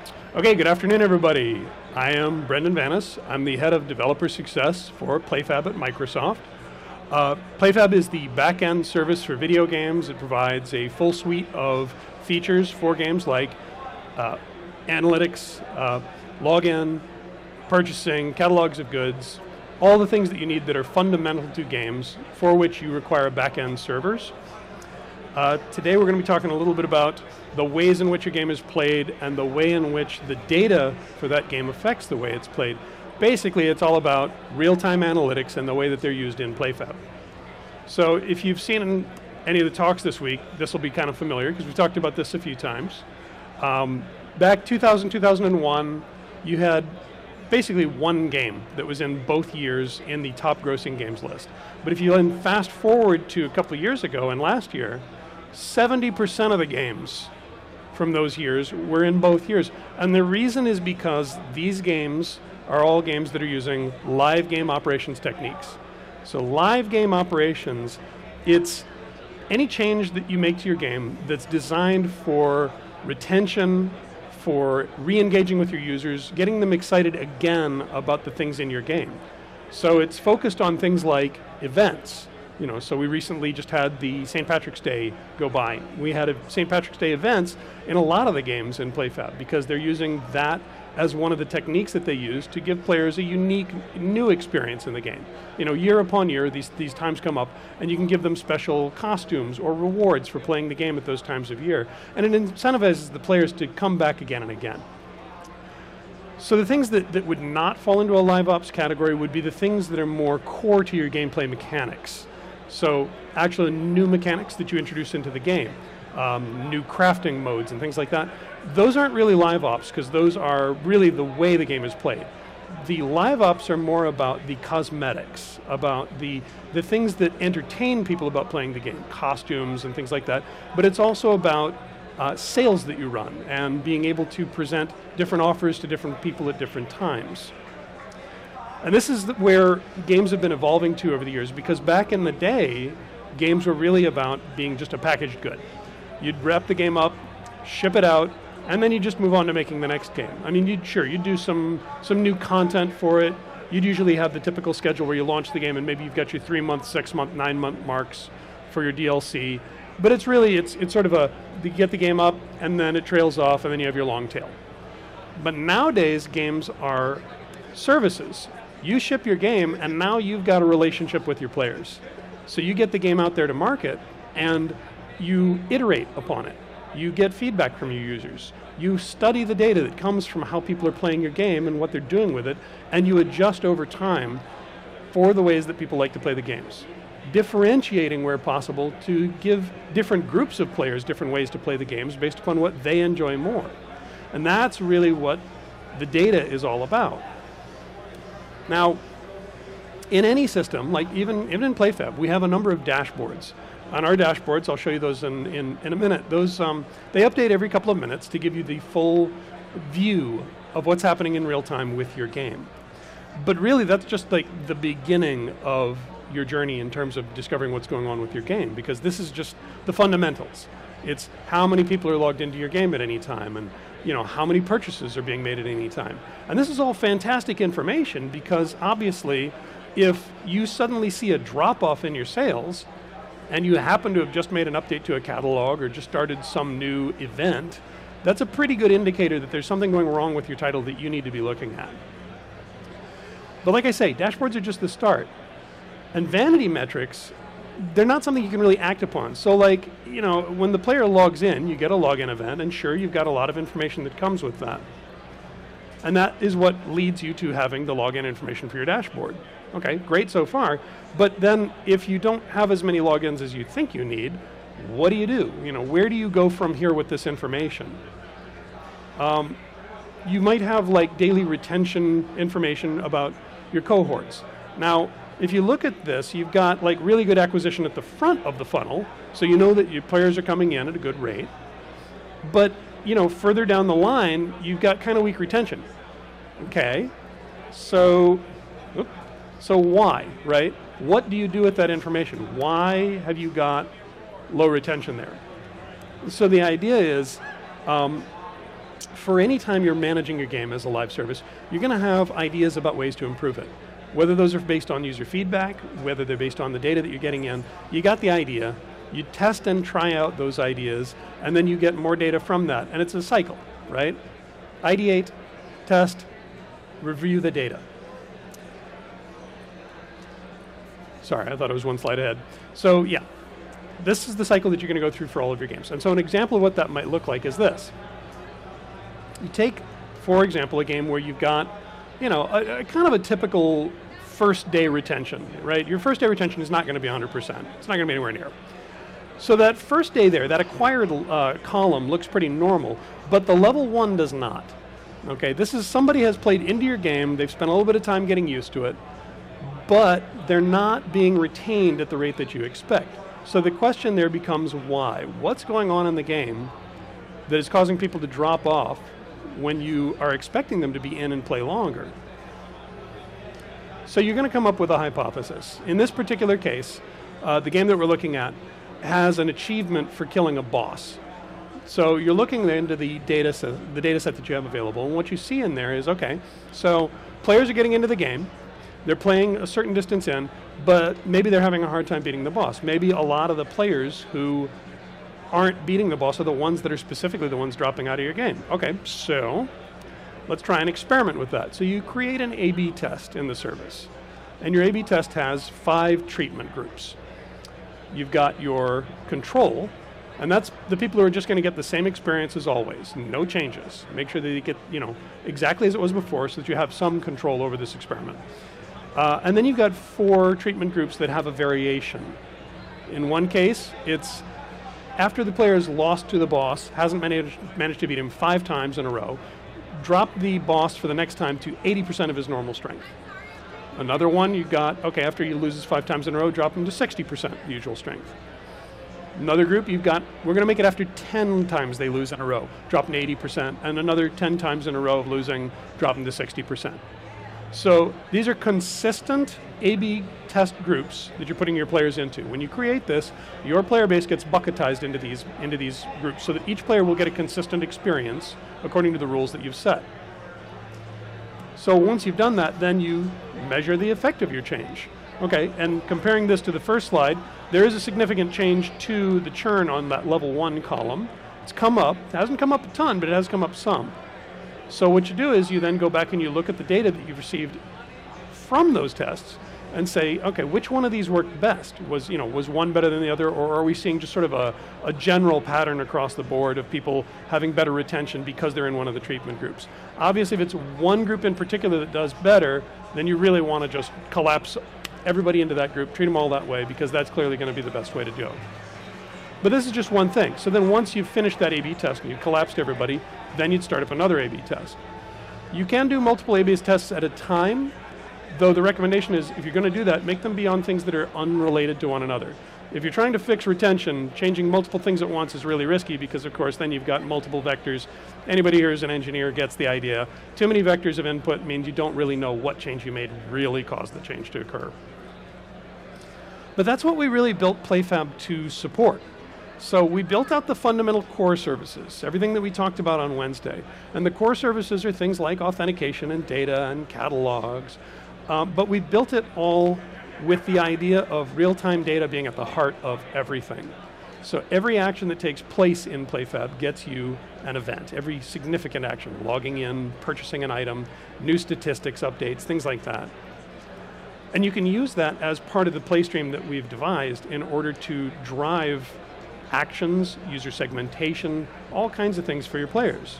Okay, good afternoon, everybody. I am Brendan Vanis. I'm the head of developer success for PlayFab at Microsoft. PlayFab is the back-end service for video games. It provides a full suite of features for games like analytics, login, purchasing, catalogs of goods, all the things that you need that are fundamental to games for which you require back-end servers. Today we're going to be talking a little bit about the ways in which a game is played and the way in which the data for that game affects the way it's played. Basically, it's all about real-time analytics and the way that they're used in PlayFab. So if you've seen any of the talks this week, this will be kind of familiar because we've talked about this a few times. Back 2000, 2001, you had basically one game that was in both years in the top grossing games list. But if you then fast forward to a couple of years ago and last year, 70% of the games from those years were in both years. And the reason is because these games are all games that are using live game operations techniques. So live game operations, it's any change that you make to your game that's designed for retention, for re-engaging with your users, getting them excited again about the things in your game. So it's focused on things like events. So we recently just had the St. Patrick's Day go by. We had a St. Patrick's Day events in a lot of the games in PlayFab because they're using that as one of the techniques that they use to give players a unique new experience in the game. Year upon year, these times come up, and you can give them special costumes or rewards for playing the game at those times of year. And it incentivizes the players to come back again and again. So the things that would not fall into a live ops category would be the things that are more core to your gameplay mechanics. So actually new mechanics that you introduce into the game, new crafting modes and things like that. Those aren't really live ops because those are really the way the game is played. The live ops are more about the cosmetics, about the things that entertain people about playing the game, costumes and things like that. But it's also about sales that you run and being able to present different offers to different people at different times. And this is where games have been evolving to over the years, because back in the day, games were really about being just a packaged good. You'd wrap the game up, ship it out, and then you just move on to making the next game. I mean, you'd do some new content for it. You'd usually have the typical schedule where you launch the game and maybe you've got your 3-month, 6-month, 9-month marks for your DLC. But it's sort of you get the game up and then it trails off and then you have your long tail. But nowadays, games are services. You ship your game, and now you've got a relationship with your players. So you get the game out there to market, and you iterate upon it. You get feedback from your users. You study the data that comes from how people are playing your game and what they're doing with it, and you adjust over time for the ways that people like to play the games. Differentiating where possible to give different groups of players different ways to play the games based upon what they enjoy more. And that's really what the data is all about. Now, in any system, like even in PlayFab, we have a number of dashboards. On our dashboards, I'll show you those in a minute. Those they update every couple of minutes to give you the full view of what's happening in real time with your game. But really, that's just like the beginning of your journey in terms of discovering what's going on with your game, because this is just the fundamentals. It's how many people are logged into your game at any time, and how many purchases are being made at any time. And this is all fantastic information because obviously if you suddenly see a drop-off in your sales and you happen to have just made an update to a catalog or just started some new event, that's a pretty good indicator that there's something going wrong with your title that you need to be looking at. But like I say, dashboards are just the start. And vanity metrics, they're not something you can really act upon. So when the player logs in, you get a login event, and sure, you've got a lot of information that comes with that. And that is what leads you to having the login information for your dashboard. Okay, great so far. But then if you don't have as many logins as you think you need, what do you do? Where do you go from here with this information? You might have daily retention information about your cohorts. Now, if you look at this, you've got really good acquisition at the front of the funnel, so you know that your players are coming in at a good rate. But further down the line, you've got kind of weak retention. Okay, so why, right? What do you do with that information? Why have you got low retention there? So the idea is, for any time you're managing your game as a live service, you're going to have ideas about ways to improve it. Whether those are based on user feedback, whether they're based on the data that you're getting in, you got the idea, you test and try out those ideas, and then you get more data from that. And it's a cycle, right? Ideate, test, review the data. Sorry, I thought it was one slide ahead. So yeah, this is the cycle that you're going to go through for all of your games. And so an example of what that might look like is this. You take, for example, a game where you've got, a kind of a typical first day retention, right? Your first day retention is not going to be 100%. It's not going to be anywhere near. So that first day there, that acquired column looks pretty normal, but the level 1 does not. Okay, this is somebody has played into your game, they've spent a little bit of time getting used to it, but they're not being retained at the rate that you expect. So the question there becomes why? What's going on in the game that is causing people to drop off when you are expecting them to be in and play longer? So you're going to come up with a hypothesis. In this particular case, the game that we're looking at has an achievement for killing a boss. So you're looking into the data set that you have available, and what you see in there is, okay, so players are getting into the game, they're playing a certain distance in, but maybe they're having a hard time beating the boss. Maybe a lot of the players who aren't beating the boss are the ones that are specifically the ones dropping out of your game. Okay, so let's try and experiment with that. So you create an A/B test in the service, and your A/B test has 5 treatment groups. You've got your control, and that's the people who are just going to get the same experience as always, no changes. Make sure that you get exactly as it was before so that you have some control over this experiment. And then you've got 4 treatment groups that have a variation. In one case, it's after the player has lost to the boss, hasn't managed to beat him 5 times in a row, drop the boss for the next time to 80% of his normal strength. Another one, you've got, okay, after he loses 5 times in a row, drop him to 60% usual strength. Another group, you've got, we're going to make it after 10 times they lose in a row, drop them to 80%, and another 10 times in a row of losing, drop them to 60%. So these are consistent A/B test groups that you're putting your players into. When you create this, your player base gets bucketized into these groups so that each player will get a consistent experience according to the rules that you've set. So once you've done that, then you measure the effect of your change. Okay, and comparing this to the first slide, there is a significant change to the churn on that level 1 column. It's come up. It hasn't come up a ton, but it has come up some. So what you do is you then go back and you look at the data that you've received from those tests and say, okay, which one of these worked best? Was one better than the other, or are we seeing just sort of a general pattern across the board of people having better retention because they're in one of the treatment groups? Obviously, if it's one group in particular that does better, then you really want to just collapse everybody into that group, treat them all that way, because that's clearly going to be the best way to go. But this is just one thing. So then once you've finished that A/B test and you've collapsed everybody, then you'd start up another A/B test. You can do multiple A/B tests at a time, though the recommendation is if you're going to do that, make them be on things that are unrelated to one another. If you're trying to fix retention, changing multiple things at once is really risky because, of course, then you've got multiple vectors. Anybody here who's an engineer gets the idea. Too many vectors of input means you don't really know what change you made really caused the change to occur. But that's what we really built PlayFab to support. So we built out the fundamental core services, everything that we talked about on Wednesday. And the core services are things like authentication and data and catalogs. But we built it all with the idea of real-time data being at the heart of everything. So every action that takes place in PlayFab gets you an event. Every significant action, logging in, purchasing an item, new statistics updates, things like that. And you can use that as part of the play stream that we've devised in order to drive actions, user segmentation, all kinds of things for your players.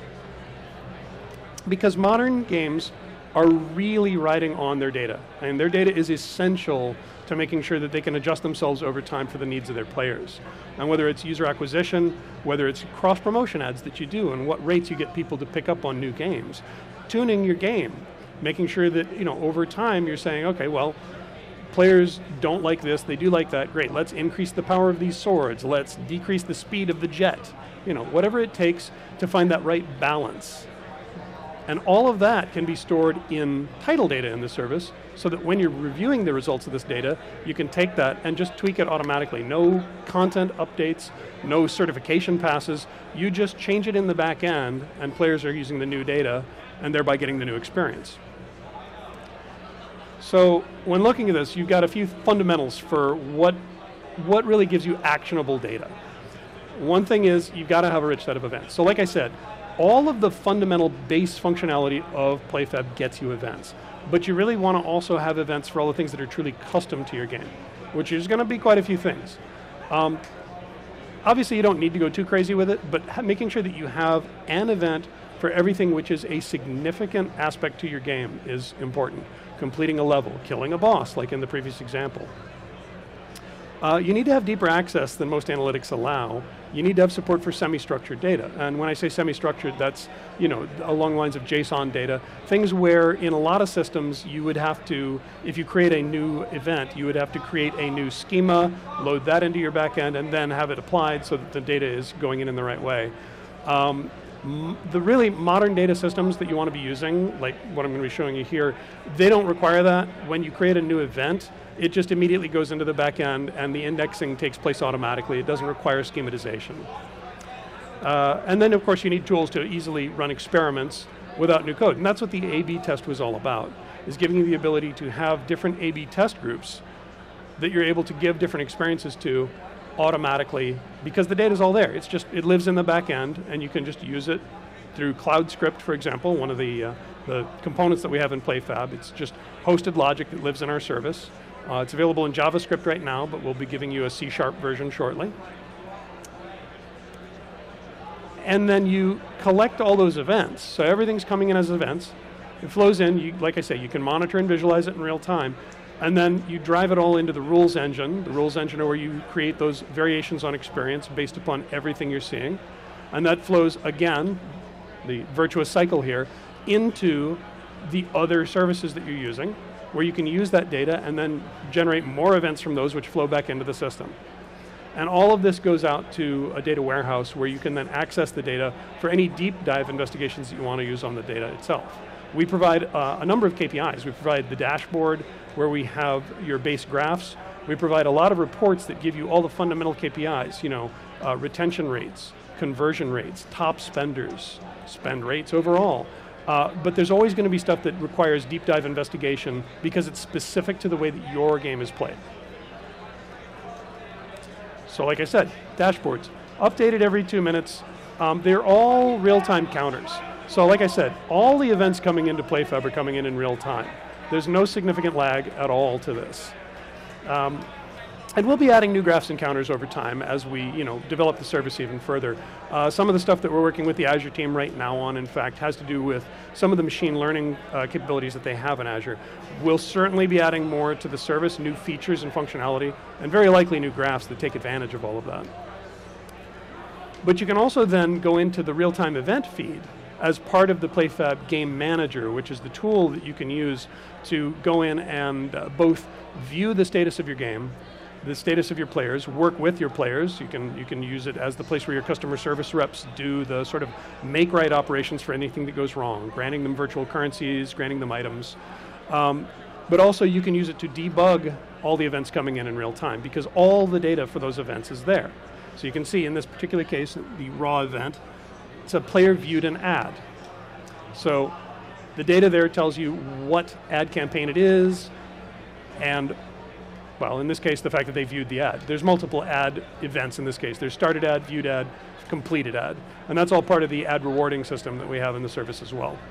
Because modern games are really riding on their data, and their data is essential to making sure that they can adjust themselves over time for the needs of their players. And whether it's user acquisition, whether it's cross-promotion ads that you do, and what rates you get people to pick up on new games, tuning your game, making sure that over time you're saying, okay, well, players don't like this, they do like that, great, let's increase the power of these swords, let's decrease the speed of the jet, whatever it takes to find that right balance. And all of that can be stored in title data in the service, so that when you're reviewing the results of this data, you can take that and just tweak it automatically. No content updates, no certification passes. You just change it in the back end, and players are using the new data, and thereby getting the new experience. So when looking at this, you've got a few fundamentals for what really gives you actionable data. One thing is you've got to have a rich set of events. So like I said, all of the fundamental base functionality of PlayFab gets you events. But you really want to also have events for all the things that are truly custom to your game, which is going to be quite a few things. Obviously you don't need to go too crazy with it, but making sure that you have an event for everything which is a significant aspect to your game is important. Completing a level, killing a boss, like in the previous example. You need to have deeper access than most analytics allow. You need to have support for semi-structured data. And when I say semi-structured, that's along the lines of JSON data. Things where in a lot of systems you would have to, if you create a new event, you would have to create a new schema, load that into your backend, and then have it applied so that the data is going in the right way. The really modern data systems that you want to be using, like what I'm going to be showing you here, they don't require that. When you create a new event, it just immediately goes into the back end and the indexing takes place automatically. It doesn't require schematization. And then of course you need tools to easily run experiments without new code. And that's what the A/B test was all about, is giving you the ability to have different A/B test groups that you're able to give different experiences to automatically, because the data's all there. It lives in the back end, and you can just use it through CloudScript, for example, one of the components that we have in PlayFab. It's just hosted logic that lives in our service. It's available in JavaScript right now, but we'll be giving you a C# version shortly. And then you collect all those events. So everything's coming in as events. It flows in, like I say, you can monitor and visualize it in real time. And then you drive it all into the rules engine where you create those variations on experience based upon everything you're seeing. And that flows, again, the virtuous cycle here, into the other services that you're using, where you can use that data and then generate more events from those which flow back into the system. And all of this goes out to a data warehouse where you can then access the data for any deep dive investigations that you want to use on the data itself. We provide a number of KPIs. We provide the dashboard where we have your base graphs. We provide a lot of reports that give you all the fundamental KPIs, retention rates, conversion rates, top spenders, spend rates overall. But there's always going to be stuff that requires deep dive investigation because it's specific to the way that your game is played. So like I said, dashboards, updated every 2 minutes. They're all real-time counters. So like I said, all the events coming into PlayFab are coming in real time. There's no significant lag at all to this. And we'll be adding new graphs and counters over time as we develop the service even further. Some of the stuff that we're working with the Azure team right now on, in fact, has to do with some of the machine learning capabilities that they have in Azure. We'll certainly be adding more to the service, new features and functionality, and very likely new graphs that take advantage of all of that. But you can also then go into the real-time event feed as part of the PlayFab Game Manager, which is the tool that you can use to go in and both view the status of your game, the status of your players, work with your players. You can use it as the place where your customer service reps do the sort of make-right operations for anything that goes wrong, granting them virtual currencies, granting them items. But also you can use it to debug all the events coming in real time, because all the data for those events is there. So you can see in this particular case, the raw event, it's a player viewed an ad. So the data there tells you what ad campaign it is, and well, in this case, the fact that they viewed the ad. There's multiple ad events in this case. There's started ad, viewed ad, completed ad. And that's all part of the ad rewarding system that we have in the service as well.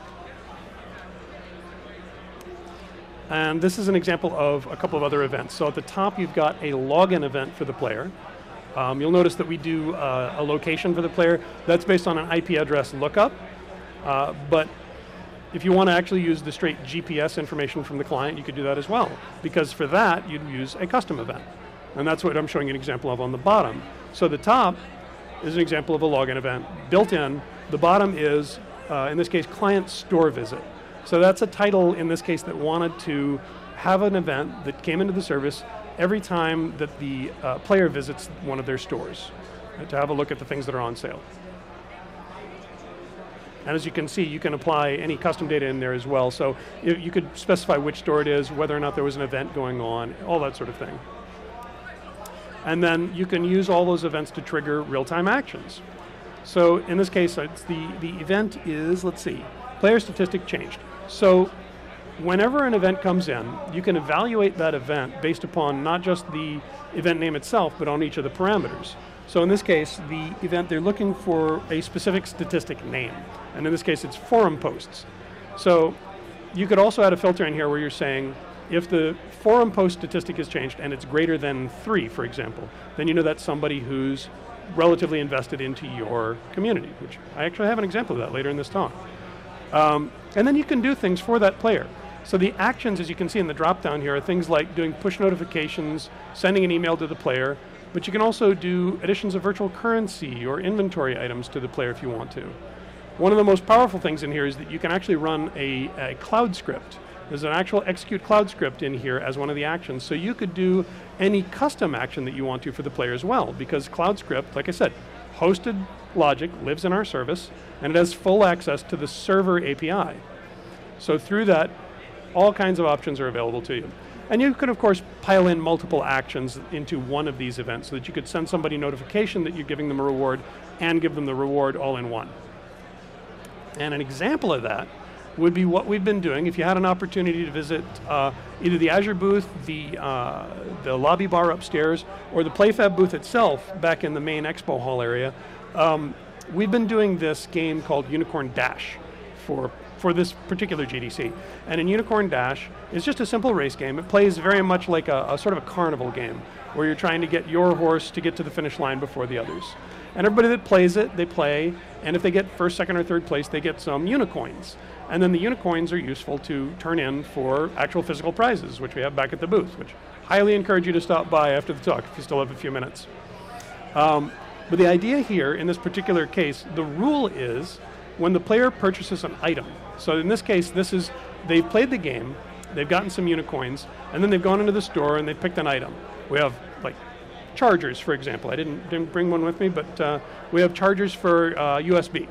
And this is an example of a couple of other events. So at the top, you've got a login event for the player. You'll notice that we do a location for the player. That's based on an IP address lookup. But if you want to actually use the straight GPS information from the client, you could do that as well. Because for that, you'd use a custom event. And that's what I'm showing you an example of on the bottom. So the top is an example of a login event built in. The bottom is, in this case, client store visit. So that's a title, in this case, that wanted to have an event that came into the service every time that the player visits one of their stores, to have a look at the things that are on sale. And as you can see, you can apply any custom data in there as well. So you could specify which store it is, whether or not there was an event going on, all that sort of thing. And then you can use all those events to trigger real-time actions. So in this case, it's the event is, let's see, player statistic changed. So whenever an event comes in, you can evaluate that event based upon not just the event name itself, but on each of the parameters. So in this case, the event, they're looking for a specific statistic name. And in this case, it's forum posts. So you could also add a filter in here where you're saying, if the forum post statistic is changed and it's greater than 3, for example, then you know that's somebody who's relatively invested into your community, which I actually have an example of that later in this talk. And then you can do things for that player. So the actions, as you can see in the drop-down here, are things like doing push notifications, sending an email to the player, but you can also do additions of virtual currency or inventory items to the player if you want to. One of the most powerful things in here is that you can actually run a cloud script. There's an actual execute cloud script in here as one of the actions. So you could do any custom action that you want to for the player as well, because cloud script, like I said, hosted logic lives in our service, and it has full access to the server API. So through that, all kinds of options are available to you. And you could, of course, pile in multiple actions into one of these events so that you could send somebody notification that you're giving them a reward and give them the reward all in one. And an example of that would be what we've been doing. If you had an opportunity to visit either the Azure booth, the lobby bar upstairs, or the PlayFab booth itself back in the main expo hall area, we've been doing this game called Unicorn Dash for this particular GDC. And in Unicorn Dash, it's just a simple race game. It plays very much like a sort of a carnival game, where you're trying to get your horse to get to the finish line before the others. And everybody that plays it, they play, and if they get first, second, or third place, they get some unicoins. And then the unicoins are useful to turn in for actual physical prizes, which we have back at the booth, which I highly encourage you to stop by after the talk if you still have a few minutes. But the idea here, in this particular case, the rule is when the player purchases an item. So in this case, they've played the game, they've gotten some unicoins, and then they've gone into the store and they've picked an item. We have like chargers, for example. I didn't bring one with me, but we have chargers for USB.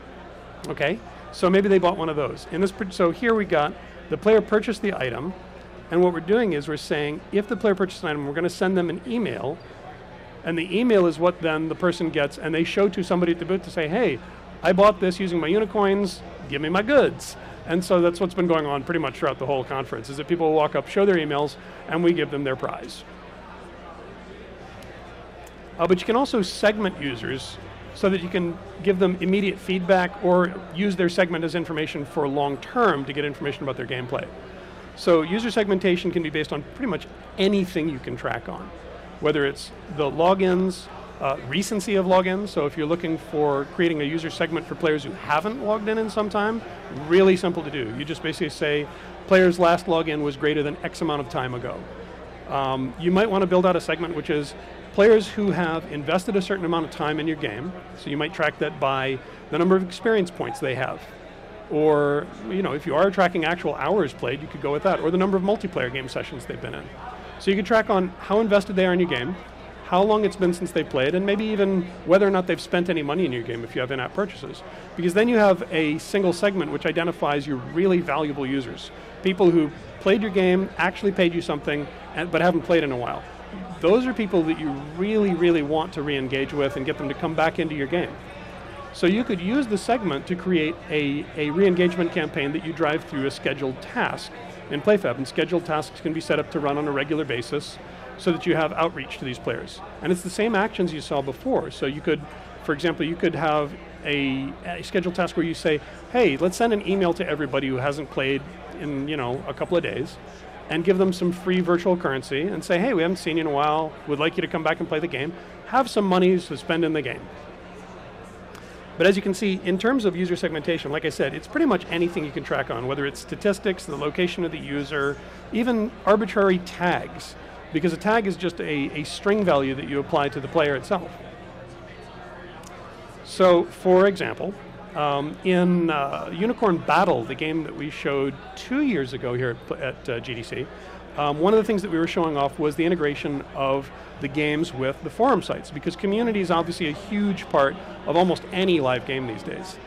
Okay, so maybe they bought one of those. So here we got the player purchased the item, and what we're doing is we're saying if the player purchased an item, we're going to send them an email, and the email is what then the person gets, and they show to somebody at the booth to say, hey, I bought this using my unicoins, give me my goods. And so that's what's been going on pretty much throughout the whole conference, is that people will walk up, show their emails, and we give them their prize. But you can also segment users so that you can give them immediate feedback or use their segment as information for long term to get information about their gameplay. So user segmentation can be based on pretty much anything you can track on, whether it's the logins, recency of logins. So if you're looking for creating a user segment for players who haven't logged in some time, really simple to do. You just basically say, player's last login was greater than X amount of time ago. You might want to build out a segment which is players who have invested a certain amount of time in your game. So you might track that by the number of experience points they have. Or, if you are tracking actual hours played, you could go with that. Or the number of multiplayer game sessions they've been in. So you could track on how invested they are in your game, how long it's been since they played, and maybe even whether or not they've spent any money in your game if you have in-app purchases. Because then you have a single segment which identifies your really valuable users. People who played your game, actually paid you something, but haven't played in a while. Those are people that you really, really want to re-engage with and get them to come back into your game. So you could use the segment to create a re-engagement campaign that you drive through a scheduled task in PlayFab. And scheduled tasks can be set up to run on a regular basis so that you have outreach to these players. And it's the same actions you saw before. So you could, for example, you could have a scheduled task where you say, hey, let's send an email to everybody who hasn't played in a couple of days, and give them some free virtual currency and say, hey, we haven't seen you in a while, would like you to come back and play the game, have some money to spend in the game. But as you can see, in terms of user segmentation, like I said, it's pretty much anything you can track on, whether it's statistics, the location of the user, even arbitrary tags, because a tag is just a string value that you apply to the player itself. So, for example, in Unicorn Battle, the game that we showed 2 years ago here at GDC, one of the things that we were showing off was the integration of the games with the forum sites, because community is obviously a huge part of almost any live game these days.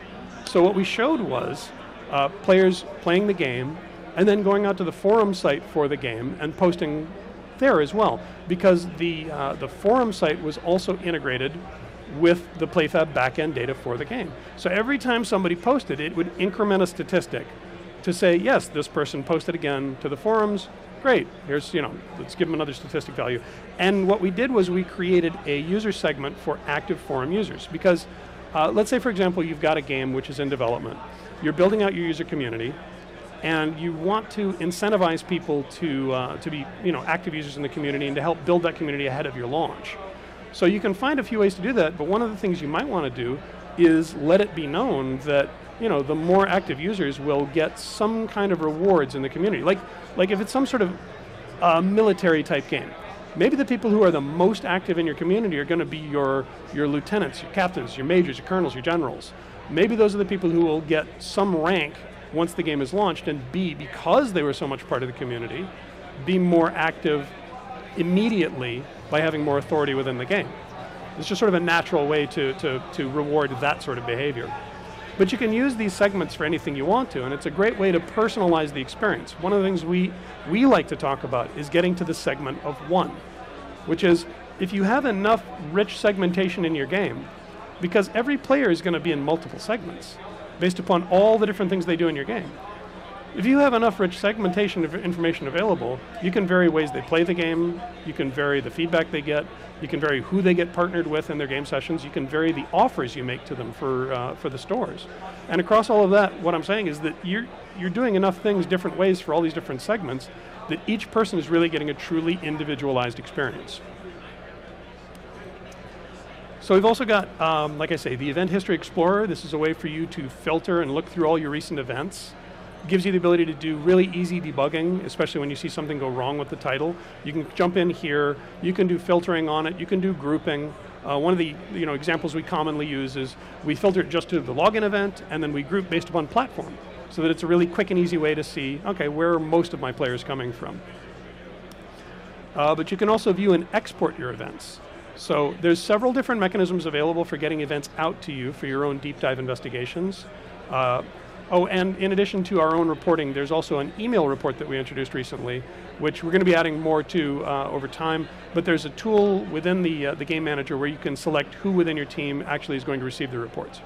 So what we showed was players playing the game and then going out to the forum site for the game and posting there as well, because the forum site was also integrated with the PlayFab backend data for the game. So every time somebody posted, it would increment a statistic to say, yes, this person posted again to the forums, great, here's, let's give them another statistic value. And what we did was we created a user segment for active forum users, because let's say, for example, you've got a game which is in development. You're building out your user community, and you want to incentivize people to be active users in the community and to help build that community ahead of your launch. So you can find a few ways to do that, but one of the things you might want to do is let it be known that the more active users will get some kind of rewards in the community. Like if it's some sort of military type game, maybe the people who are the most active in your community are going to be your lieutenants, your captains, your majors, your colonels, your generals. Maybe those are the people who will get some rank once the game is launched, and because they were so much part of the community, be more active immediately by having more authority within the game. It's just sort of a natural way to reward that sort of behavior. But you can use these segments for anything you want to, and it's a great way to personalize the experience. One of the things we like to talk about is getting to the segment of one, which is if you have enough rich segmentation in your game, because every player is going to be in multiple segments based upon all the different things they do in your game. If you have enough rich segmentation of information available, you can vary ways they play the game, you can vary the feedback they get, you can vary who they get partnered with in their game sessions, you can vary the offers you make to them for the stores. And across all of that, what I'm saying is that you're doing enough things different ways for all these different segments that each person is really getting a truly individualized experience. So we've also got, like I say, the Event History Explorer. This is a way for you to filter and look through all your recent events. Gives you the ability to do really easy debugging, especially when you see something go wrong with the title. You can jump in here, you can do filtering on it, you can do grouping. One of the examples we commonly use is we filter it just to the login event, and then we group based upon platform, so that it's a really quick and easy way to see, okay, where are most of my players coming from? But you can also view and export your events. So there's several different mechanisms available for getting events out to you for your own deep dive investigations. And in addition to our own reporting, there's also an email report that we introduced recently, which we're going to be adding more to over time. But there's a tool within the Game Manager where you can select who within your team actually is going to receive the reports.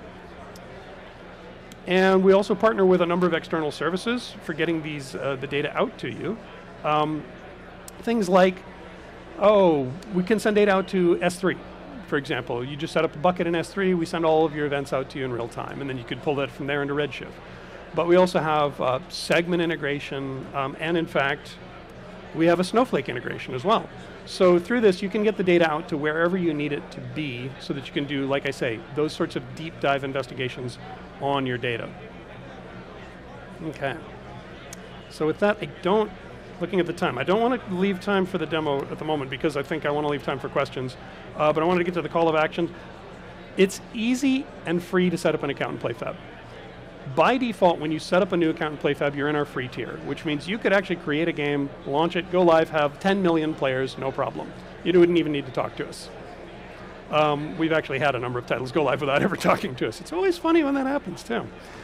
And we also partner with a number of external services for getting the data out to you. Things like, we can send data out to S3. For example, you just set up a bucket in S3, we send all of your events out to you in real time, and then you could pull that from there into Redshift. But we also have segment integration, and in fact, we have a Snowflake integration as well. So through this, you can get the data out to wherever you need it to be so that you can do, like I say, those sorts of deep dive investigations on your data. Okay. So with that, looking at the time, I don't want to leave time for the demo at the moment because I think I want to leave time for questions, but I wanted to get to the call of action. It's easy and free to set up an account in PlayFab. By default, when you set up a new account in PlayFab, you're in our free tier, which means you could actually create a game, launch it, go live, have 10 million players, no problem. You wouldn't even need to talk to us. We've actually had a number of titles go live without ever talking to us. It's always funny when that happens, too.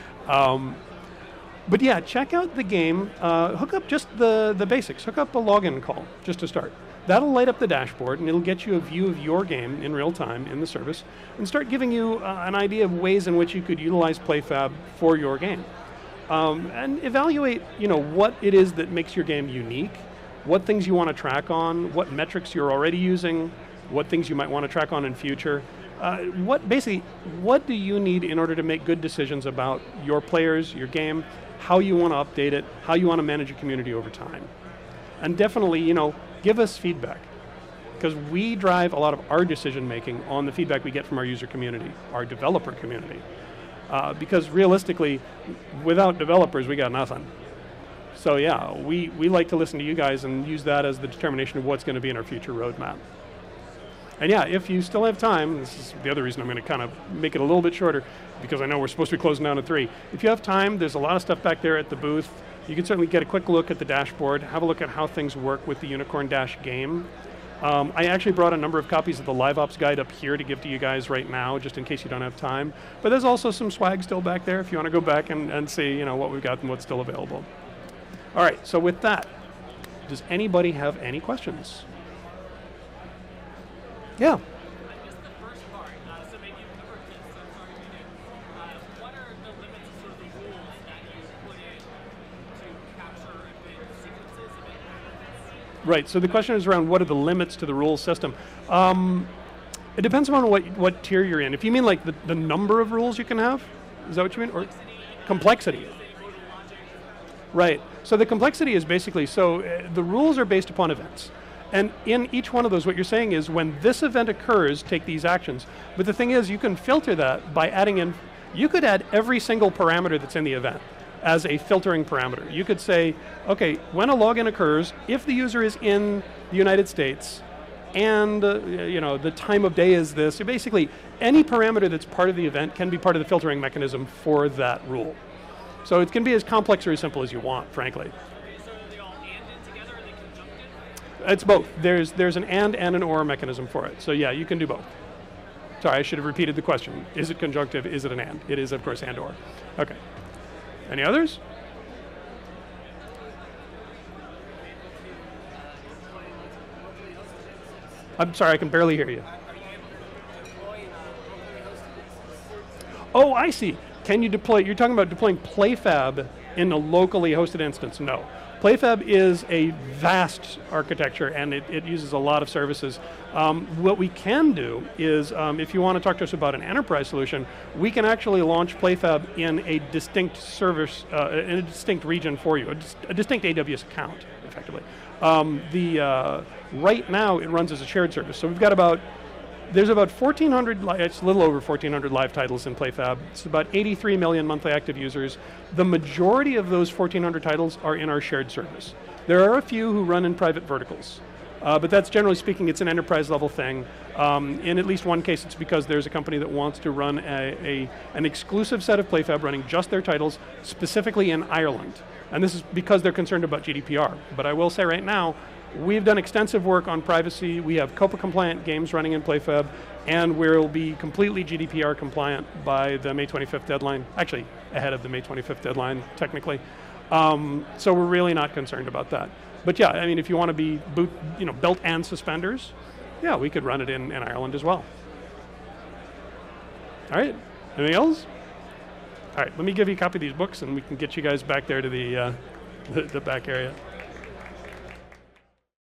But yeah, check out the game, hook up just the basics, hook up a login call just to start. That'll light up the dashboard and it'll get you a view of your game in real time in the service and start giving you an idea of ways in which you could utilize PlayFab for your game. And evaluate what it is that makes your game unique, what things you want to track on, what metrics you're already using, what things you might want to track on in future. What do you need in order to make good decisions about your players, your game, how you want to update it, how you want to manage a community over time. And definitely, give us feedback, because we drive a lot of our decision making on the feedback we get from our user community, our developer community. Because realistically, without developers, we got nothing. So yeah, we like to listen to you guys and use that as the determination of what's going to be in our future roadmap. And yeah, if you still have time, this is the other reason I'm going to kind of make it a little bit shorter, because I know we're supposed to be closing down at 3. If you have time, there's a lot of stuff back there at the booth. You can certainly get a quick look at the dashboard, have a look at how things work with the Unicorn Dash game. I actually brought a number of copies of the LiveOps guide up here to give to you guys right now, just in case you don't have time. But there's also some swag still back there if you want to go back and see what we've got and what's still available. All right, so with that, does anybody have any questions? Yeah. Right, so the question is around what are the limits to the rules system. It depends on what tier you're in. If you mean like the number of rules you can have, is that what you mean? Or complexity. Right, so the complexity is basically, the rules are based upon events. And in each one of those, what you're saying is when this event occurs, take these actions. But the thing is, you can filter that by adding in, you could add every single parameter that's in the event as a filtering parameter. You could say, okay, when a login occurs, if the user is in the United States and the time of day is this, so basically any parameter that's part of the event can be part of the filtering mechanism for that rule. So it can be as complex or as simple as you want, frankly. So are they all and in together, or are they conjunctive? It's both. There's an and an or mechanism for it. So yeah, you can do both. Sorry, I should have repeated the question. Is it conjunctive? Is it an and? It is, of course, and or. Okay. Any others? I'm sorry, I can barely hear you. Oh, I see. Can you deploy, you're talking about deploying PlayFab in a locally hosted instance? No. PlayFab is a vast architecture and it uses a lot of services. What we can do is, if you want to talk to us about an enterprise solution, we can actually launch PlayFab in a distinct service, in a distinct region for you, a distinct AWS account, effectively. Right now, it runs as a shared service. So we've got there's about 1,400, it's a little over 1,400 live titles in PlayFab. It's about 83 million monthly active users. The majority of those 1,400 titles are in our shared service. There are a few who run in private verticals, but that's generally speaking, it's an enterprise level thing. In at least one case, it's because there's a company that wants to run an exclusive set of PlayFab running just their titles, specifically in Ireland. And this is because they're concerned about GDPR. But I will say right now, we've done extensive work on privacy. We have COPPA-compliant games running in PlayFab, and we'll be completely GDPR compliant by the May 25th deadline. Actually, ahead of the May 25th deadline, technically. So we're really not concerned about that. But yeah, I mean, if you want to be belt and suspenders, yeah, we could run it in Ireland as well. All right, anything else? All right, let me give you a copy of these books, and we can get you guys back there to the back area.